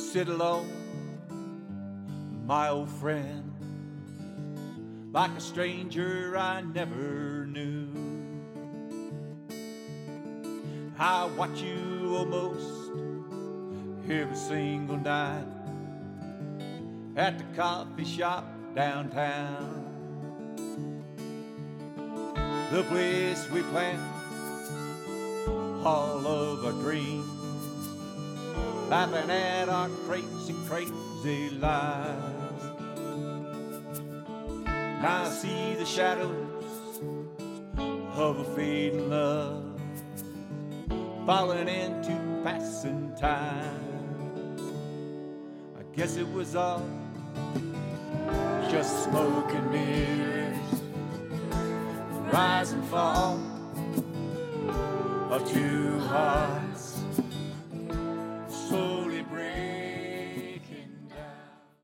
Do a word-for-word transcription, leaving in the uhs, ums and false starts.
sit alone, my old friend, like a stranger I never knew. I watch you almost every single night at the coffee shop downtown, the place we planned all of our dreams, laughing at our crazy, crazy lives. Now I see the shadows of a fading love falling into passing time. I guess it was all just smoke and mirrors, rise and fall of two hearts